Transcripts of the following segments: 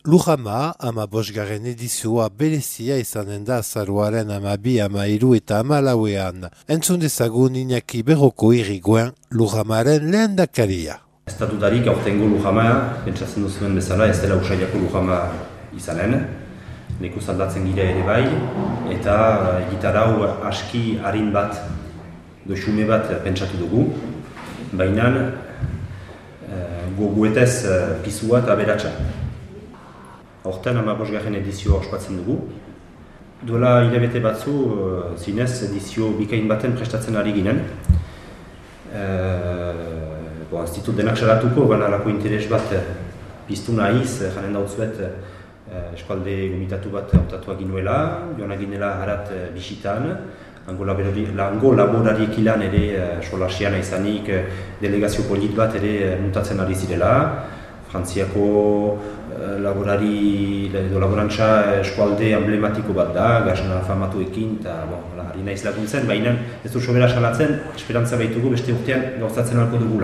Lujama, 15. edizioa berezia izanen da azaroaren 12, 13 eta 14. Entzun dezagun Iñaki Berroko irrigoen Lujamaren lehendakaria. Estatudarik aurtengo Lujama, pentsatzen duzuen bezala, ez dela usaiako Lujama izanen. Neko zaldatzen gira ere bai, eta gitarau aski harin bat, doxume bat pentsatu dugu. Baina goguetez pisua eta aberatsa. Horten 15. edizioa ospatzen dugu. Duela hilabete batzu, zinez edizio bikain baten prestatzen ari ginen. Ez ditut denak salatuko, baina alako interes bat piztu nahiz, janen dautzuet eskualde gomitatu bat hautatuak ginuela, joan ginela harat bisitan, hango laborariek ilan ere solasiana izanik, delegazio polit bat ere mutatzen ari zirela, Frantziako laborantza eskualde emblematiko bat da, gazna famatuekin, eta harri naiz laguntzen, baina ez du sobera salatzen, esperantza baitugu beste urtean gauzatzen alko dugula.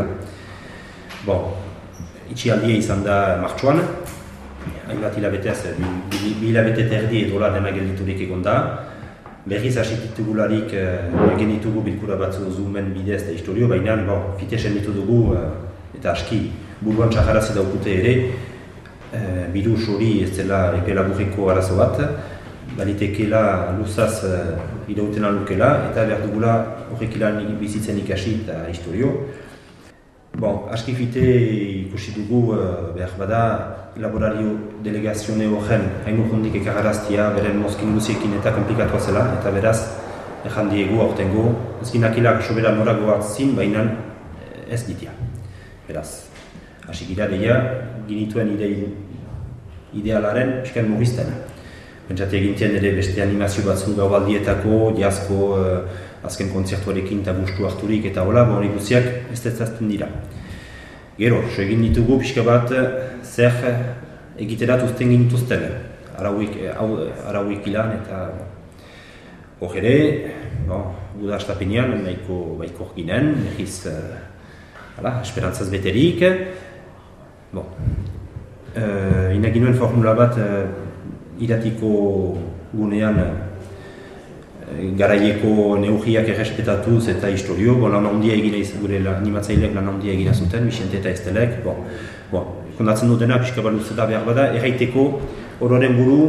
Itxialdia izan da martxoan, hainbat hilabeteaz, bi hilabete terdi edola dena gelditurik egon da. Berriz asititugularik egin ditugu bilkura batzu zoomen bidez da historio, baina fitesen ditu dugu eta aski buruan txajarazi daukute ere, birus hori ez dela epe laburriko arazo bat, balitekeela luzaz irauten alukela, eta behar dugula horrekilan bizitzen ikasi eta historio. Aski fite ikusi dugu behar bada laborario delegazione horren hain urrundik ekarraraztia beren mozkin guziekin eta komplikatua zela, eta beraz erran diegu aurtengo ezkinakilak sobera noragoak zin, baina ez ditia. Beraz, hasi gira deia, ginituen idealaren esken mugizten. Pentsate egintien ere beste animazio batzu gaubaldietako, diazko, azken kontzertuarekin eta gustu harturik eta hola, hori guziak ez dezazten dira. Gero, so egin ditugu pixka bat zer egiterat uzten ginituzten. Arauik ilan eta hor ere, guda astapenean baikor ginen, egiz esperantzaz beterik. Inaginuen formula bat iratiko gunean garaieko neurriak errespetatuz eta historio, lan handia egina gure animatzaileak lan handia egina zuten, Vicente eta Estelek. Kondatzen dutena, pixka bat luzeta behar bada, erraiteko ororen buru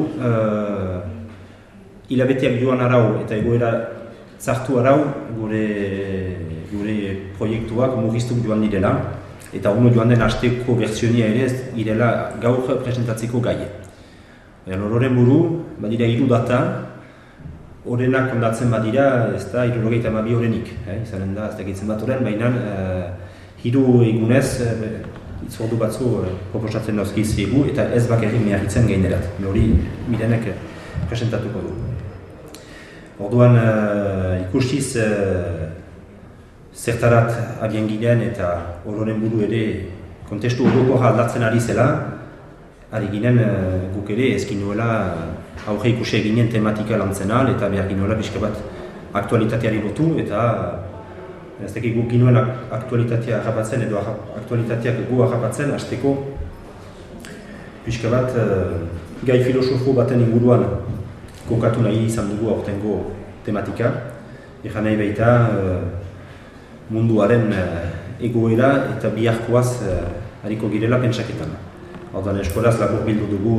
hilabeteak joan arau eta egoera zartu arau gure proiektuak mugiztuk joan direla, eta uno joan den hasteko bertsionia ere ez direla gaur presentatzeko gai. Ororen buru, badira 3 data, horrenak kondatzen badira, ez da 72 horrenik, izanen da, ez da gitzen bat horren, baina 3 egunez, itzordu batzu proposatzen dauzkiz egu, eta ez bakarrik meharritzen gainerat. Hori mirenek presentatuko du. Orduan ikusiz zertarat abien ginen eta horren buru ere kontestu orokorra aldatzen ari zela, ari ginen guk ere ezkin nuela aurre ikusi eginen tematika lantzenal eta behar ginoela pixka bat aktualitateari lotu eta ez dakik guk ginoen aktualitatea harrapatzen edo aktualitateak gu harrapatzen hasteko pixka bat gai filosofo baten inguruan kokatu nahi izan dugu aurtengo tematika. Egan nahi baita munduaren egoera eta biharkoaz hariko girela pentsaketan. Orduan eskolaz labur bildu dugu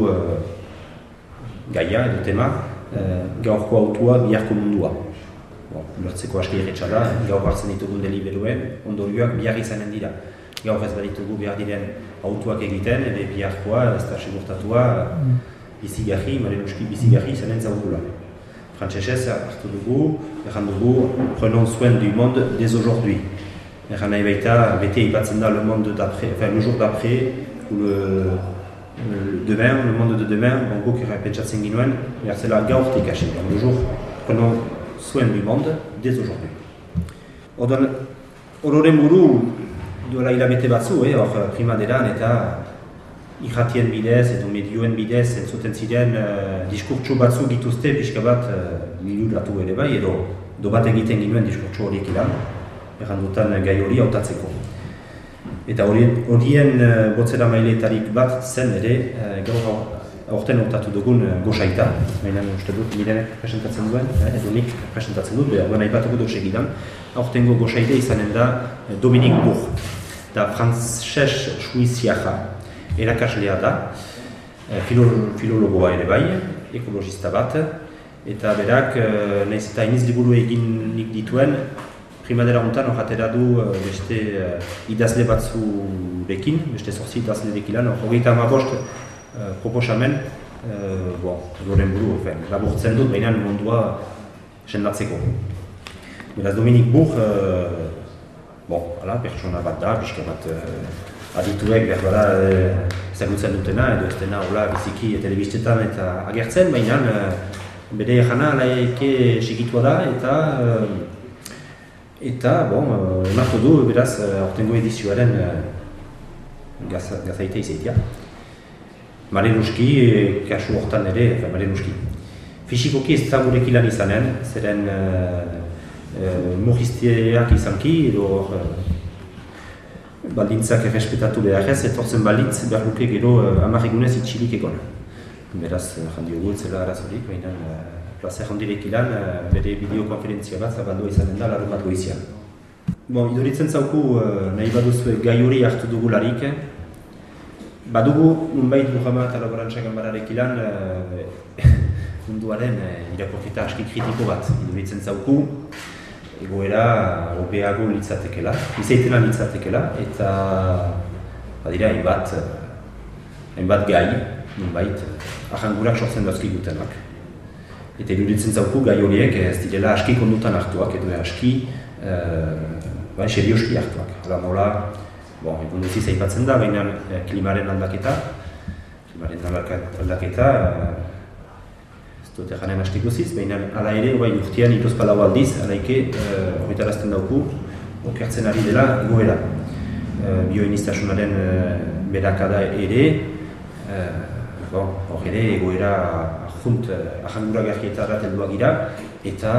gaia edo tema, gaurko autua biharko mundua. Lortzeko aski erretxala, gaur hartzen ditugun deliberuen, ondorioak bihar izanen dira. Gaur ez baditugu behar diren autuak egiten, ere biharkoa, ez da segurtatua, bizigarri, marenuski bizigarri izanen zaudula. Frantsesez hartu dugu, erran dugu, prenons soin du monde dès aujourd'hui. Erran nahi baita, bete ipatzen da le monde d'après, enfin le jour d'après, ou le monde de demain, guk pentsatzen ginuen, zela gaurtik hasi, le jour, prenons soin du monde dès aujourd'hui. Orduan, ororen buru, duela hilabete batzu, hor primaderan eta irratien bidez edo medioen bidez entzuten ziren diskurtso batzu gituzte pixka bat miluratu ere bai, edo bat egiten ginuen diskurtso horiek ilan, errandutan gai hori hautatzeko. Eta horien botzera maileetarik bat zen ere, gaur aurten hortatu dugun gosaita. Baina uste dut Mirenek presentatzen duen, edo nik presentatzen dut, behar nahi batuko dut segidan. Aurtengo gosaide izanen da Dominik Buch, da frantses suiziaja erakaslea da, filologoa ere bai, ekologista bat, eta berak, nahiz eta iniz liburu eginik dituen, primadera hontan horretera du beste idazle batzurekin, beste 8 idazlerekin lan, 35 proposamen, loren buru, laburtzen dut, baina mundua sendatzeko. Beraz, Dominik Buch, pertsona bat da, pixka bat adituek behar bada ezagutzen dutena, edo ez dena biziki telebistetan eta agertzen, baina bere jana alaike sigitua da, eta emartu du, beraz, aurtengo edizioaren gazaita izaitia. Marenuski, kasu hortan ere, Marenuski. Fisikoki ez zagurekin lan izanen, zeren murrizteak izanki, edo baldintzak errespetatu behar ez, etortzen balitz behar luke gero 10 egunez itxilik egon. Beraz, jandiogu zela arazorik, baina plazer handirekin lan, bere bideokonferentzia bat zabaldua izanen da, larun bat goizian. Iduritzen zauku nahi baduzue gai hori hartu dugularik, badugu nunbait Lujama eta Laborantza Ganbararekin lan munduaren irakurketa aski kritiko bat iduritzen zauku, egoera hobeago litzatekela, izaitena litzatekela, eta badira hainbat gai, nunbait, ahangurak sortzen dauzkigutenak. Eta iduritzen zauku gai horiek ez direla aski kondutan hartuak, edo aski serioski hartuak. Hala nola, egun duziz aipatzen da, baina klimaren aldaketa, ez dut eganen aski guziz, baina ala ere, urtean iruzpalau aldiz, alaike horretarazten dauku, okertzen ari dela egoera. Bioinistasunaren berakada ere, hor ere egoera ahangura garrietara helduak gira, eta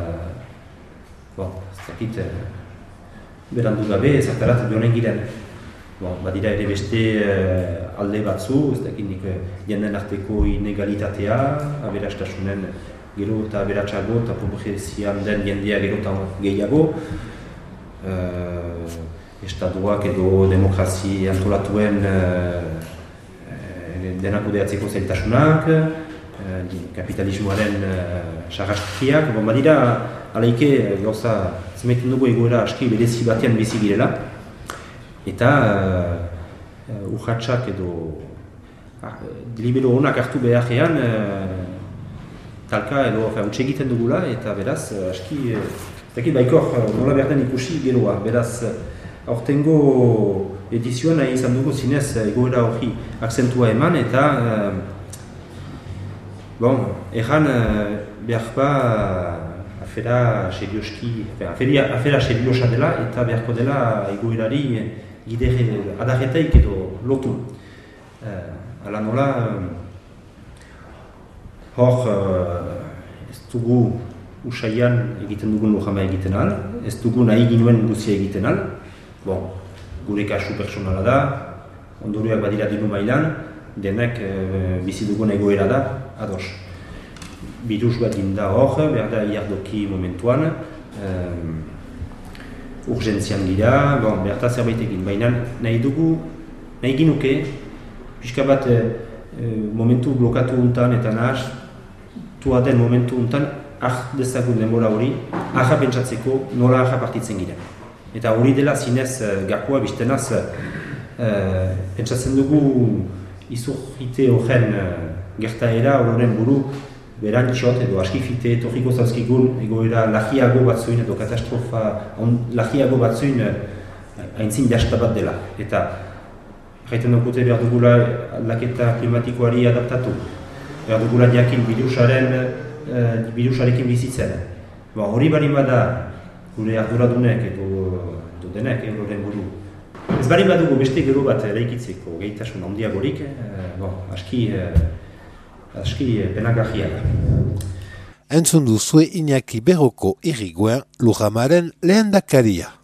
ez dakit berandu gabe ezartarat joanen giren. Badira ere beste alde batzu, ez dakit nik jenden arteko inegalitatea, aberastasunen gero eta aberatsago eta pobrezian den jendea gero eta gehiago, estatuak edo demokrazi antolatuen denak kudeatzeko zailtasunak, kapitalismoaren sarraskiak, badira alaike gauza zemeten dugu egoera aski berezi batean bizi girela, eta urratsak edo libero honak hartu beharrean talka edo utxe egiten dugula, eta beraz aski baikor nola behar den ikusi geroa. Beraz aurtengo edizioan nahi izan dugu zinez egoera hori akzentua eman, eta erran behar ba afera seriosa dela, eta beharko dela egoerari adarretaik edo lotu. Hala nola, hor ez dugu usaian egiten dugun Lujama egiten al, ez dugu nahi ginuen guzia egiten al, gure kasu personala da, ondorioak badira dinu mailan, denek bizi dugun egoera da, ados. Birus bat ginda hor, behar da iardoki momentuan, urgentzian gira, behar da zerbait egin, baina nahi ginuke, pixka bat momentu blokatu untan eta nahaz, tua den momentu untan, dezagun denbora hori, aja pentsatzeko nola aja partitzen gira. Eta hori dela zinez gakoa biztenaz, pentsatzen dugu izurrite horren gertaera horren buru, berantxot edo askifite etorriko zauzkigun egoera lagiago batzuin edo katastrofa lagiago batzuin aintzin jasta bat dela. Eta jaiten dukute behar dugula aldaketa klimatikoari adaptatu, behar dugula jakin birusarekin bizitzen. Hori bari bada gure arduradunek edo denek horren buru. Ez bari badugu beste gero bat eraikitzeko gehitasun handiagorik, aski penagarria da. Entzun duzue Iñaki Berroko irriguen Lujamaren lehendakaria.